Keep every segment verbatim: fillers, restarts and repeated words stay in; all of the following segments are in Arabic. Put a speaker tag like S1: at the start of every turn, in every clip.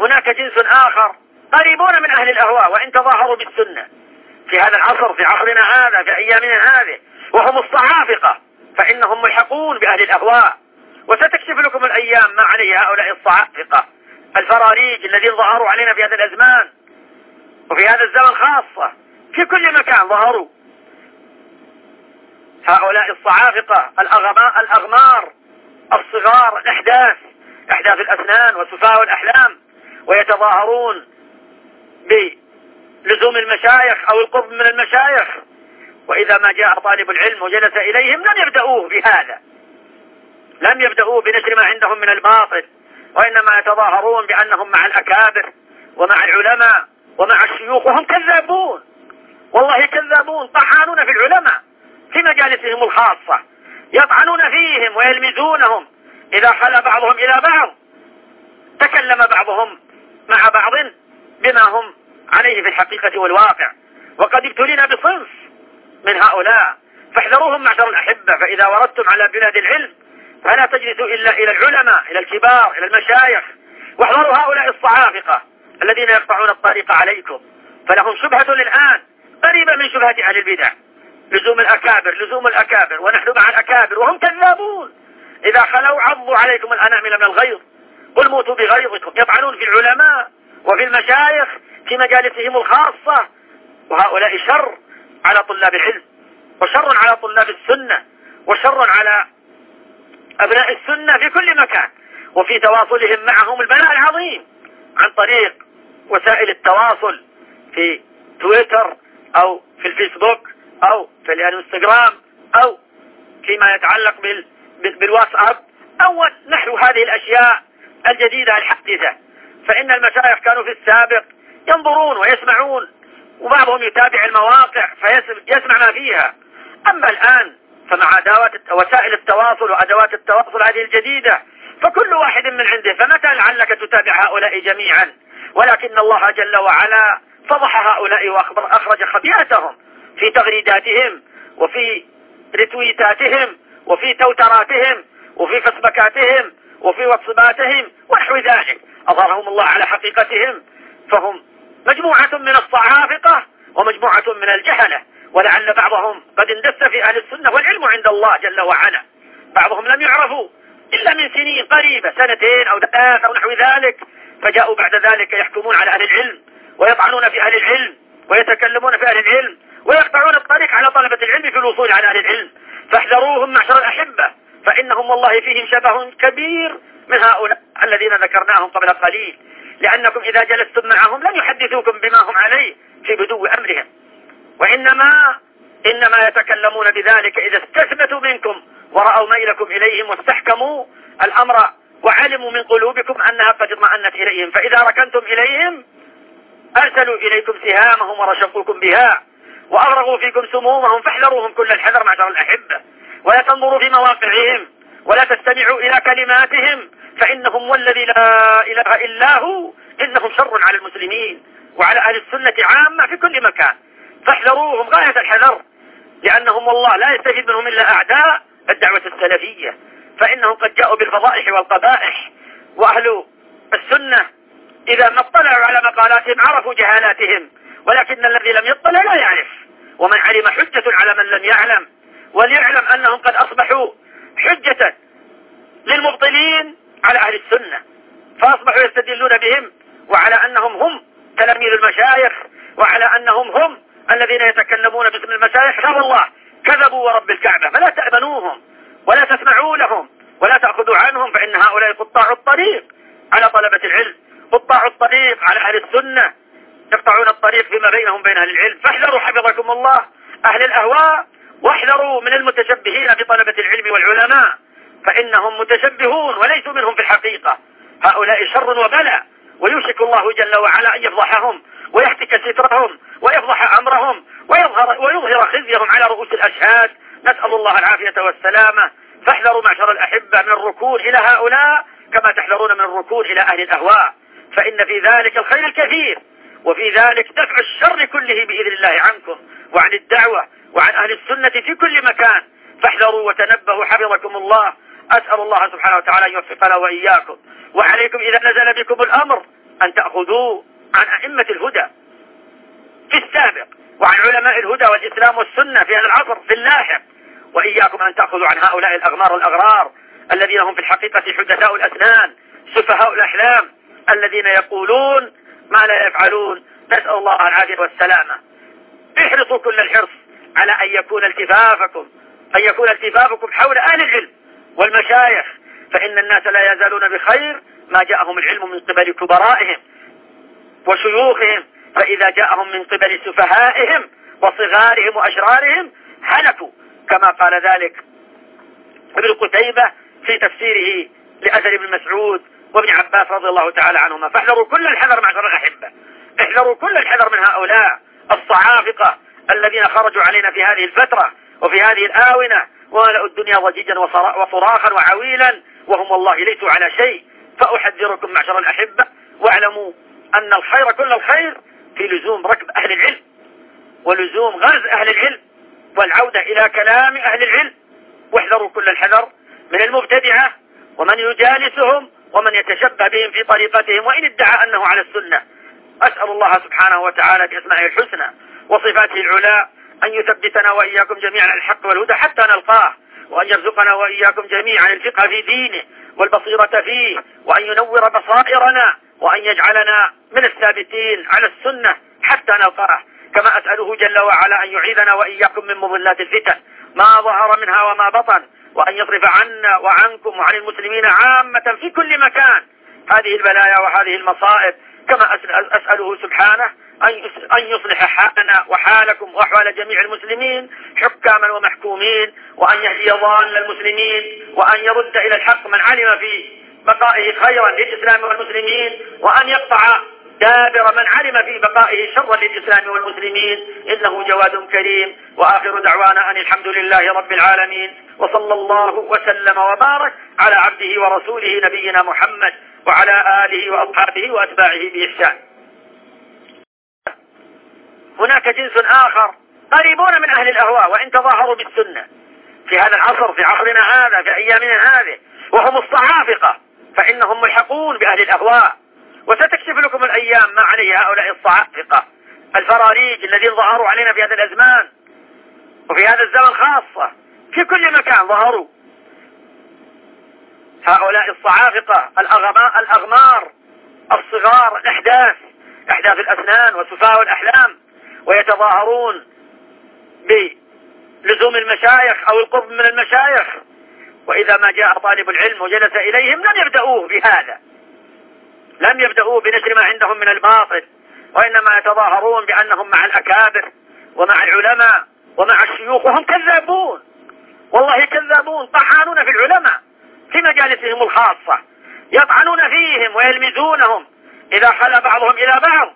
S1: هناك جنس آخر قريبون من أهل الأهواء وإن تظاهروا بالسنة في هذا العصر، في عصرنا هذا، في أيامنا هذه، وهم الصعافقة، فإنهم ملحقون بأهل الأهواء. وستكشف لكم الأيام ما عليه هؤلاء الصعافقة الفراريج الذين ظهروا علينا في هذا الأزمان وفي هذا الزمن خاصة، في كل مكان ظهروا هؤلاء الصعافقة الأغمار الصغار، الأحداث، أحداث الأسنان وسفاة الأحلام، ويتظاهرون بلزوم المشايخ أو القرب من المشايخ، وإذا ما جاء طالب العلم وجلس إليهم لم يبدأوه بهذا، لم يبدأوه بنشر ما عندهم من الباطل، وإنما يتظاهرون بأنهم مع الأكابر ومع العلماء ومع الشيوخ، وهم كذابون، والله كذابون، طحانون في العلماء في مجالسهم الخاصة، يطعنون فيهم ويلمزونهم. إذا خلا بعضهم إلى بعض تكلم بعضهم مع بعض بما هم عليه في الحقيقة والواقع، وقد ابتلينا بصنف من هؤلاء، فاحذروهم معشر الأحبة. فإذا وردتم على بلاد العلم فلا تجلسوا إلا إلى العلماء، إلى الكبار، إلى المشايخ، واحذروا هؤلاء الصعافقة الذين يقطعون الطريق عليكم، فلهم شبهة الآن قريبة من شبهة أهل البدع، لزوم الأكابر، لزوم الأكابر، ونحن مع الأكابر، وهم كذابون. إذا خلوا عضوا عليكم الأنامل من الغيظ، قل موتوا بغيظكم، يطعنون في العلماء وفي المشايخ في مجالسهم الخاصة، وهؤلاء شر على طلاب العلم، وشر على طلاب السنة، وشر على أبناء السنة في كل مكان، وفي تواصلهم معهم البلاء العظيم عن طريق وسائل التواصل في تويتر أو في الفيسبوك أو في الانستغرام أو فيما يتعلق بال... بالواتساب أو نحو هذه الأشياء الجديدة الحديثة. فإن المشايخ كانوا في السابق ينظرون ويسمعون، وبعضهم يتابع المواقع فيسمع ما فيها. أما الآن فمع أدوات وسائل التواصل وأدوات التواصل هذه الجديدة فكل واحد من عنده، فمتى لعلك تتابع هؤلاء جميعا؟ ولكن الله جل وعلا فضح هؤلاء وأخرج خبيئتهم في تغريداتهم وفي رتويتاتهم وفي توتراتهم وفي فسبكاتهم وفي واتساباتهم ونحو ذلك، أظهرهم الله على حقيقتهم، فهم مجموعة من الصعافقة ومجموعة من الجهلة، ولعل بعضهم قد اندس في أهل السنة والعلم عند الله جل وعلا، بعضهم لم يعرفوا إلا من سنين قريبة، سنتين أو ثلاث أو نحو ذلك، فجاءوا بعد ذلك يحكمون على أهل العلم ويطعنون في أهل العلم ويتكلمون في أهل العلم ويقطعون الطريق على طلبة العلم في الوصول على أهل العلم. فاحذروهم معشر الأحبة، فإنهم والله فيهم شبه كبير من هؤلاء الذين ذكرناهم قبل قليل، لأنكم إذا جلستم معهم لن يحدثوكم بما هم عليه في بدو أمرهم، وإنما إنما يتكلمون بذلك إذا استثبتوا منكم ورأوا ميلكم إليهم واستحكموا الأمر وعلموا من قلوبكم أنها قد اطمأنت إليهم، فإذا ركنتم إليهم أرسلوا إليكم سهامهم ورشقوكم بها وأغرقوا فيكم سمومهم، فاحذروهم كل الحذر معشر الأحبة، ولا تنظروا في مواقعهم ولا تستمعوا إلى كلماتهم، فإنهم والذي لا إله إلا هو إنهم شر على المسلمين وعلى أهل السنة عامة في كل مكان، فاحذروهم غاية الحذر، لأنهم والله لا يستفيد منهم إلا أعداء الدعوة السلفية، فإنهم قد جاءوا بالفضائح والقبائح، وأهل السنة إذا ما اطلعوا على مقالاتهم عرفوا جهالاتهم، ولكن الذي لم يطلع لا يعرف، ومن علم حجة على من لم يعلم، وليعلم أنهم قد أصبحوا حجة للمبطلين على أهل السنة، فأصبحوا يستدلون بهم وعلى أنهم هم تلاميذ المشايخ وعلى أنهم هم الذين يتكلمون باسم المشايخ. لا والله كذبوا ورب الكعبة، فلا تأمنوهم ولا تسمعوا لهم ولا تأخذوا عنهم، فإن هؤلاء قطاع الطريق على طلبة العلم، قطاع الطريق على أهل السنة، يقطعون الطريق فيما بينهم بين أهل العلم. فاحذروا حفظكم الله أهل الأهواء، واحذروا من المتشبهين بطلبة العلم والعلماء، فإنهم متشبهون وليسوا منهم في الحقيقة، هؤلاء شر وبلاء، ويوشك الله جل وعلا أن يفضحهم ويحتك سترهم ويفضح أمرهم ويظهر, ويظهر خزيهم على رؤوس الأشهاد، نسأل الله العافية والسلامة. فاحذروا معشر الأحبة من الركون إلى هؤلاء كما تحذرون من الركون إلى أهل الأهواء، فإن في ذلك الخير الكثير، وفي ذلك دفع الشر كله بإذن الله عنكم وعن الدعوة وعن أهل السنة في كل مكان. فاحذروا وتنبهوا حفظكم الله. أسأل الله سبحانه وتعالى أن يوفقنا وإياكم. وعليكم إذا نزل بكم الأمر أن تأخذوا عن أئمة الهدى في السابق وعن علماء الهدى والإسلام والسنة في هذا العصر في اللاحق، وإياكم أن تأخذوا عن هؤلاء الأغمار والأغرار الذين هم في الحقيقة حدثاء الأسنان سفهاء الأحلام الذين يقولون ما لا يفعلون. نسأل الله العافية والسلامة. احرصوا كل الحرص على أن يكون التفافكم أن يكون التفافكم حول أهل العلم والمشايخ، فإن الناس لا يزالون بخير ما جاءهم العلم من قبل كبرائهم وشيوخهم، فإذا جاءهم من قبل سفهائهم وصغارهم وأشرارهم هلكوا، كما قال ذلك ابن قتيبة في تفسيره لأثر ابن مسعود وابن عباس رضي الله تعالى عنهما. فاحذروا كل الحذر معشر الأحبة، احذروا كل الحذر من هؤلاء الصعافقة الذين خرجوا علينا في هذه الفترة وفي هذه الآونة وملأوا الدنيا ضجيجا وصراخا وعويلا وهم والله ليسوا على شيء. فأحذركم معشر الأحبة، واعلموا أن الخير كل الخير في لزوم ركب أهل العلم ولزوم غرز أهل العلم والعودة إلى كلام أهل العلم. واحذروا كل الحذر من المبتدعة ومن يجالسهم ومن يتشبه بهم في طريقتهم وإن ادعى أنه على السنة. أسأل الله سبحانه وتعالى بأسمائه الحسنى وصفاته العلى أن يثبتنا وإياكم جميعا على الحق والهدى حتى نلقاه، وأن يرزقنا وإياكم جميعا الفقه في دينه والبصيرة فيه، وأن ينور بصائرنا وأن يجعلنا من الثابتين على السنة حتى نلقاه. كما أسأله جل وعلا أن يعيذنا وإياكم من مضلات الفتن ما ظهر منها وما بطن، وأن يصرف عنا وعنكم وعن المسلمين عامة في كل مكان هذه البلايا وهذه المصائب. كما أسأله سبحانه أن يصلح حالنا وحالكم وأحوال جميع المسلمين حكاما ومحكومين، وأن يهدي ضال المسلمين، وأن يرد إلى الحق من علم في بقائه خيرا للإسلام والمسلمين، وأن يقطع دابر من علم في بقائه شرا للإسلام والمسلمين، إنه جواد كريم. وآخر دعوانا أن الحمد لله رب العالمين، وصلى الله وسلم وبارك على عبده ورسوله نبينا محمد وعلى آله وأصحابه وأتباعه بإحسان. هناك جنس آخر قريبون من أهل الأهواء وإن تظاهروا بالسنة في هذا العصر، في عصرنا هذا، في أيامنا هذه، وهم الصعافقة، فإنهم ملحقون بأهل الأهواء. وستكشف لكم الأيام ما عليه هؤلاء الصعافقة الفراريج الذين ظهروا علينا في هذا الأزمان وفي هذا الزمن خاصة، في كل مكان ظهروا هؤلاء الصعافقة الأغمار الصغار، الأحداث أحداث الأسنان وسفاهاء الأحلام، ويتظاهرون بلزوم المشايخ أو القرب من المشايخ، وإذا ما جاء طالب العلم وجلس إليهم لم يبدأوه بهذا، لم يبدأوه بنشر ما عندهم من الباطل، وإنما يتظاهرون بأنهم مع الأكابر ومع العلماء ومع الشيوخ، وهم كذابون والله كذابون طحانون في العلماء في مجالسهم الخاصة، يطعنون فيهم ويلمزونهم. إذا خلا بعضهم إلى بعض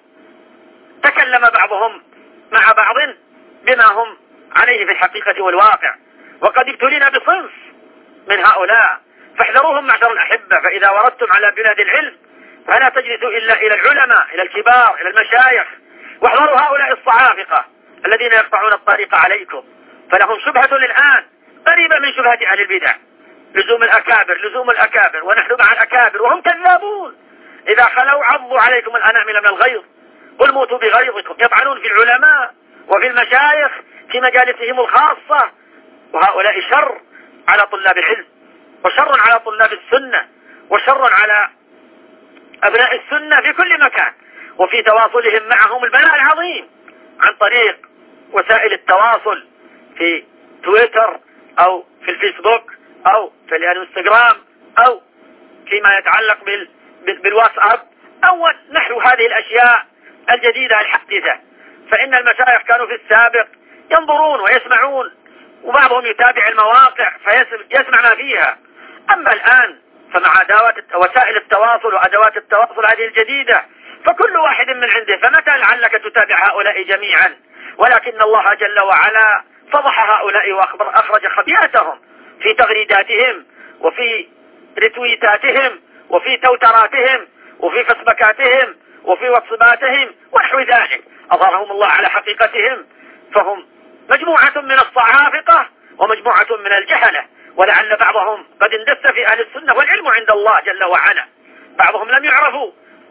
S1: تكلم بعضهم مع بعض بما هم عليه في الحقيقة والواقع، وقد ابتلينا بصنف من هؤلاء، فاحذروهم معشر الأحبة. فإذا وردتم على بلاد العلم فلا تجلسوا إلا إلى العلماء، إلى الكبار، إلى المشايخ، واحذروا هؤلاء الصعافقة الذين يقطعون الطريق عليكم، فلهم شبهة الآن قريبة من شبهة أهل البدع، لزوم الأكابر، لزوم الأكابر، ونحن مع الأكابر، وهم كذابون. إذا خلوا عضوا عليكم الأنامل من الغيظ، قل موتوا بغيظكم. يطعنون في العلماء وفي المشايخ في مجالسهم الخاصة، وهؤلاء شر على طلاب العلم، وشر على طلاب السنة، وشر على أبناء السنة في كل مكان، وفي تواصلهم معهم البلاء العظيم عن طريق وسائل التواصل في تويتر أو في الفيسبوك أو في الانستغرام أو فيما يتعلق بال بالواتساب أو نحو هذه الأشياء الجديدة الحديثة. فإن المشايخ كانوا في السابق ينظرون ويسمعون، وبعضهم يتابع المواقع فيسمع ما فيها. أما الآن فمع أدوات وسائل التواصل وأدوات التواصل هذه الجديدة فكل واحد من عنده، فمتى لعلك تتابع هؤلاء جميعا؟ ولكن الله جل وعلا فضح هؤلاء وأخرج خبيئتهم في تغريداتهم وفي رتويتاتهم وفي توتراتهم وفي فسبكاتهم وفي واتساباتهم ونحو ذلك، أظهرهم الله على حقيقتهم. فهم مجموعة من الصعافقة ومجموعة من الجهلة، ولعل بعضهم قد اندس في أهل السنة والعلم عند الله جل وعلا، بعضهم لم يعرفوا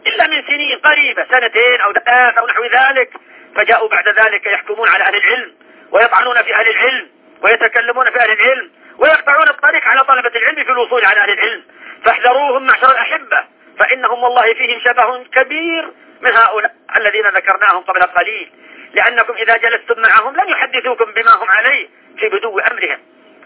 S1: إلا من سنين قريبة، سنتين أو ثلاث أو نحو ذلك، فجاءوا بعد ذلك يحكمون على أهل العلم ويطعنون في أهل العلم ويتكلمون في أهل العلم ويقطعون الطريق على طلبة العلم في الوصول على أهل العلم. فاحذروهم معشر الأحبة، فإنهم والله فيهم شبه كبير من هؤلاء الذين ذكرناهم قبل قليل، لأنكم إذا جلستم معهم لن يحدثوكم بما هم عليه في بدو أمرهم،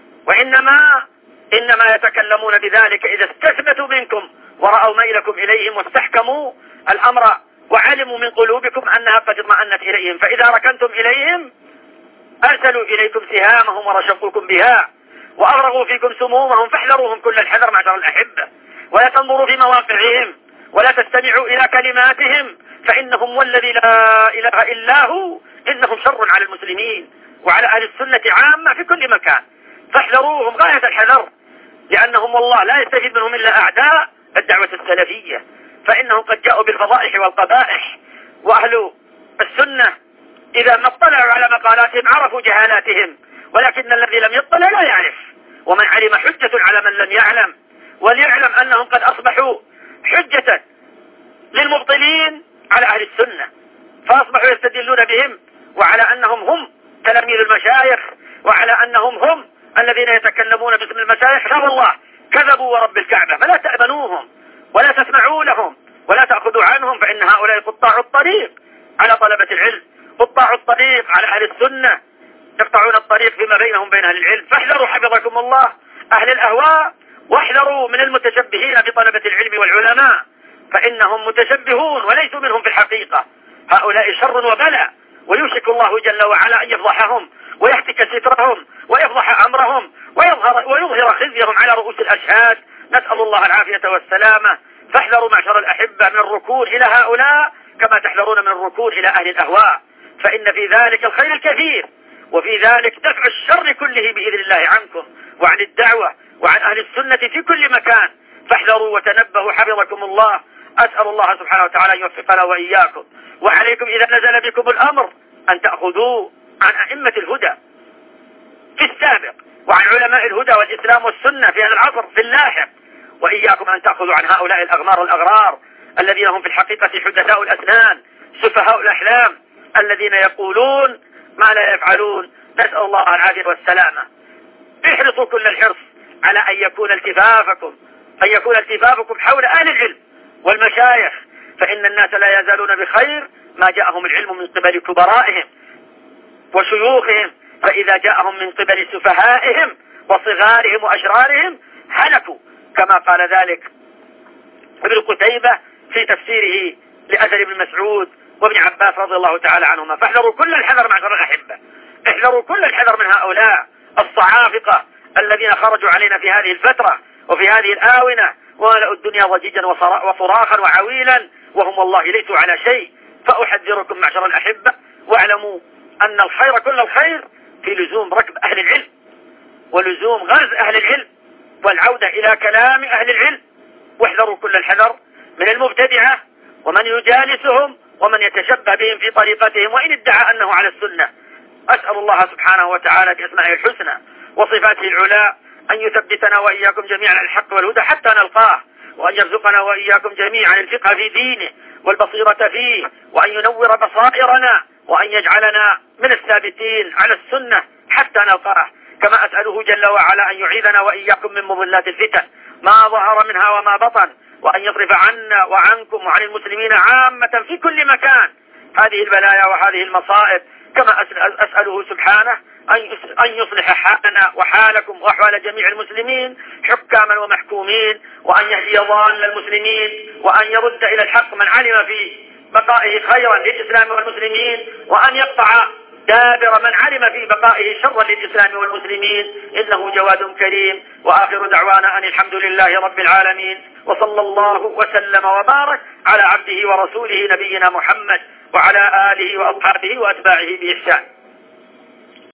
S1: وإنما إنما يتكلمون بذلك إذا استثبتوا منكم ورأوا ميلكم إليهم واستحكموا الأمر وعلموا من قلوبكم أنها قد اطمأنت إليهم، فإذا ركنتم إليهم أرسلوا إليكم سهامهم ورشقوكم بها وأغرقوا فيكم سمومهم، فاحذروهم كل الحذر معشر الأحبة، ولا تنظروا في مواقعهم ولا تستمعوا إلى كلماتهم، فإنهم والذي لا إله إلا هو إنهم شر على المسلمين وعلى أهل السنة عامة في كل مكان، فاحذروهم غاية الحذر، لأنهم والله لا يستفيد منهم إلا أعداء الدعوة السلفية، فإنهم قد جاءوا بالفضائح والقبائح، وأهل السنة إذا ما اطلعوا على مقالاتهم عرفوا جهالاتهم، ولكن الذي لم يطلع لا يعرف، ومن علم حجة على من لم يعلم، وليعلم أنهم قد أصبحوا حجة للمبطلين على أهل السنة، فأصبحوا يستدلون بهم وعلى أنهم هم تلاميذ المشايخ، وعلى أنهم هم الذين يتكلمون باسم المشايخ. لا والله كذبوا ورب الكعبة، فلا تأمنوهم ولا تسمعوا لهم ولا تأخذوا عنهم، فإن هؤلاء قطاع الطريق على طلبة العلم، قطاع الطريق على أهل السنة، يقطعون الطريق فيما بينهم بين أهل العلم. فاحذروا حفظكم الله أهل الأهواء، واحذروا من المتشبهين بطلبة العلم والعلماء، فإنهم متشبهون وليسوا منهم في الحقيقة، هؤلاء شر وبلاء، ويوشك الله جل وعلا أن يفضحهم ويحتك سترهم ويفضح أمرهم ويظهر, ويظهر خزيهم على رؤوس الأشهاد، نسأل الله العافية والسلامة. فاحذروا معشر الأحبة من الركون إلى هؤلاء كما تحذرون من الركون إلى أهل الأهواء، فإن في ذلك الخير الكثير، وفي ذلك دفع الشر كله بإذن الله عنكم وعن الدعوة وعن أهل السنة في كل مكان. فاحذروا وتنبهوا حفظكم الله. أسأل الله سبحانه وتعالى أن يوفقنا وإياكم. وعليكم إذا نزل بكم الأمر أن تأخذوا عن أئمة الهدى في السابق وعن علماء الهدى والإسلام والسنة في هذا العصر في اللاحق، وإياكم أن تأخذوا عن هؤلاء الأغمار الأغرار الذين هم في الحقيقة حدثاء الأسنان سفهاء الأحلام الذين يقولون ما لا يفعلون، نسأل الله العافية والسلامة. احرصوا كل الحرص على أن يكون التفافكم أن يكون التفافكم حول أهل العلم والمشايخ، فإن الناس لا يزالون بخير ما جاءهم العلم من قبل كبرائهم وشيوخهم، فإذا جاءهم من قبل سفهائهم وصغارهم وأشرارهم هلكوا، كما قال ذلك ابن قتيبة في تفسيره لأثر ابن مسعود وابن عباس رضي الله تعالى عنهما. فاحذروا كل الحذر معشر الأحبة، احذروا كل الحذر من هؤلاء الصعافقة الذين خرجوا علينا في هذه الفترة وفي هذه الآونة وملأوا الدنيا ضجيجا وصراخا وعويلا وهم والله ليسوا على شيء. فأحذركم معشر الأحبة، واعلموا أن الخير كل الخير في لزوم ركب أهل العلم ولزوم غرز أهل العلم والعودة إلى كلام أهل العلم. واحذروا كل الحذر من المبتدعة ومن يجالسهم ومن يتشبه بهم في طريقتهم وإن ادعى أنه على السنة. أسأل الله سبحانه وتعالى بأسمائه الحسنى وصفاته العلى أن يثبتنا وإياكم جميعا على الحق والهدى حتى نلقاه، وأن يرزقنا وإياكم جميعا الفقه في دينه والبصيرة فيه، وأن ينور بصائرنا، وأن يجعلنا من الثابتين على السنة حتى نلقاه. كما أسأله جل وعلا أن يعيذنا وإياكم من مضلات الفتن ما ظهر منها وما بطن، وأن يصرف عنا وعنكم وعن المسلمين عامة في كل مكان هذه البلايا وهذه المصائب. كما أسأله سبحانه أن يصلح حالنا وحالكم وأحوال جميع المسلمين حكاما ومحكومين، وأن يهدي ضال المسلمين، وأن يرد إلى الحق من علم في بقائه خيرا للإسلام والمسلمين، وأن يقطع دابر من علم في بقائه شرا للإسلام والمسلمين، إنه جواد كريم. وآخر دعوانا أن الحمد لله رب العالمين، وصلى الله وسلم وبارك على عبده ورسوله نبينا محمد وعلى آله وأصحابه وأتباعه بإحسان.